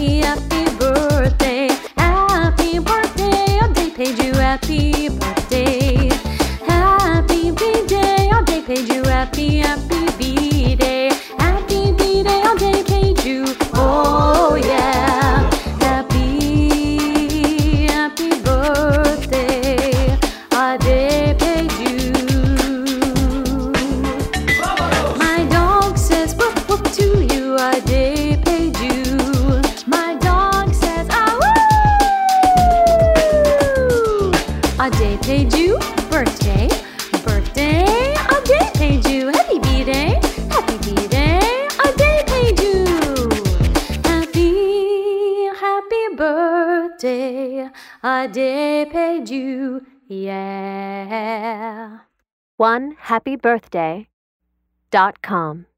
happy, happy birthday. Happy birthday, Ade paid you happy birthday. Happy B-Day, Ade paid you happy, happy B-Day. Happy B-Day, Ade paid you, oh yeah. Happy, happy birthday, Ade paid you. My dog says whoop whoop to you, Ade paid you. My dog says ah woo. Ade paid you, birthday, birthday. Ade paid you, happy B-Day, happy B-Day. Ade paid you, happy, happy birthday. Ade paid you, yeah. OneHappyBirthday.com